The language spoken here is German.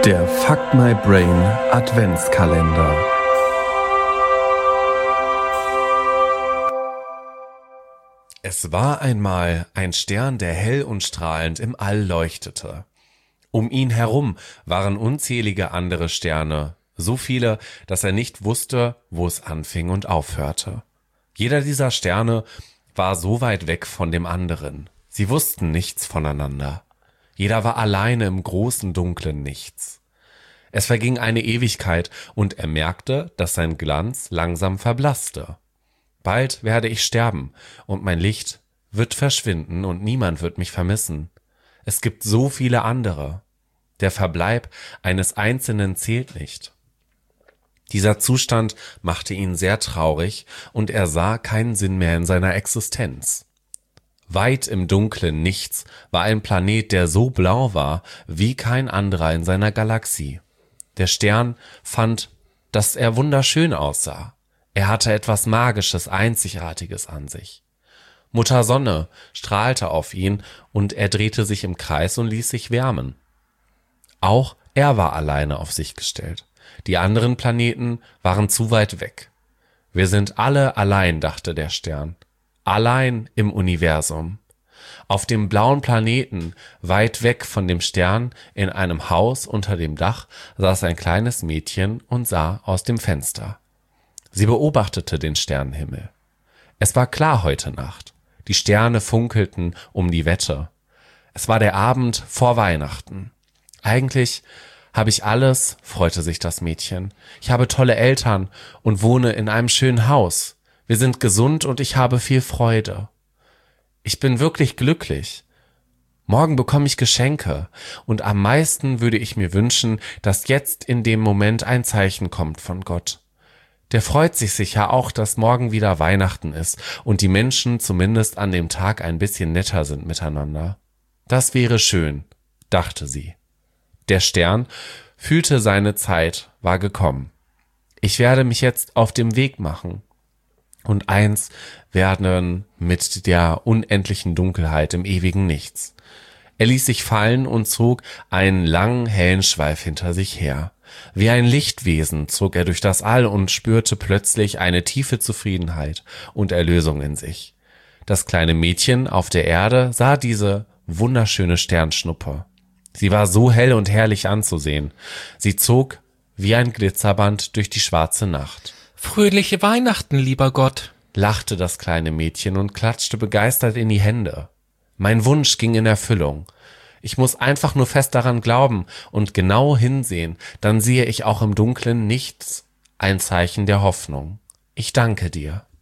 Der Fuck My Brain Adventskalender. Es war einmal ein Stern, der hell und strahlend im All leuchtete. Um ihn herum waren unzählige andere Sterne, so viele, dass er nicht wusste, wo es anfing und aufhörte. Jeder dieser Sterne war so weit weg von dem anderen. Sie wussten nichts voneinander. Jeder war alleine im großen, dunklen Nichts. Es verging eine Ewigkeit und er merkte, dass sein Glanz langsam verblasste. Bald werde ich sterben und mein Licht wird verschwinden und niemand wird mich vermissen. Es gibt so viele andere. Der Verbleib eines Einzelnen zählt nicht. Dieser Zustand machte ihn sehr traurig und er sah keinen Sinn mehr in seiner Existenz. Weit im dunklen Nichts war ein Planet, der so blau war wie kein anderer in seiner Galaxie. Der Stern fand, dass er wunderschön aussah. Er hatte etwas Magisches, Einzigartiges an sich. Mutter Sonne strahlte auf ihn und er drehte sich im Kreis und ließ sich wärmen. Auch er war alleine auf sich gestellt. Die anderen Planeten waren zu weit weg. Wir sind alle allein, dachte der Stern. Allein im Universum. Auf dem blauen Planeten, weit weg von dem Stern, in einem Haus unter dem Dach, saß ein kleines Mädchen und sah aus dem Fenster. Sie beobachtete den Sternenhimmel. Es war klar heute Nacht. Die Sterne funkelten um die Wette. Es war der Abend vor Weihnachten. Eigentlich habe ich alles, freute sich das Mädchen. Ich habe tolle Eltern und wohne in einem schönen Haus. Wir sind gesund und ich habe viel Freude. Ich bin wirklich glücklich. Morgen bekomme ich Geschenke und am meisten würde ich mir wünschen, dass jetzt in dem Moment ein Zeichen kommt von Gott. Der freut sich sicher auch, dass morgen wieder Weihnachten ist und die Menschen zumindest an dem Tag ein bisschen netter sind miteinander. Das wäre schön, dachte sie. Der Stern fühlte, seine Zeit war gekommen. Ich werde mich jetzt auf dem Weg machen. Und eins werden mit der unendlichen Dunkelheit im ewigen Nichts. Er ließ sich fallen und zog einen langen, hellen Schweif hinter sich her. Wie ein Lichtwesen zog er durch das All und spürte plötzlich eine tiefe Zufriedenheit und Erlösung in sich. Das kleine Mädchen auf der Erde sah diese wunderschöne Sternschnuppe. Sie war so hell und herrlich anzusehen. Sie zog wie ein Glitzerband durch die schwarze Nacht. Fröhliche Weihnachten, lieber Gott, lachte das kleine Mädchen und klatschte begeistert in die Hände. Mein Wunsch ging in Erfüllung. Ich muss einfach nur fest daran glauben und genau hinsehen, dann sehe ich auch im dunklen Nichts ein Zeichen der Hoffnung. Ich danke dir.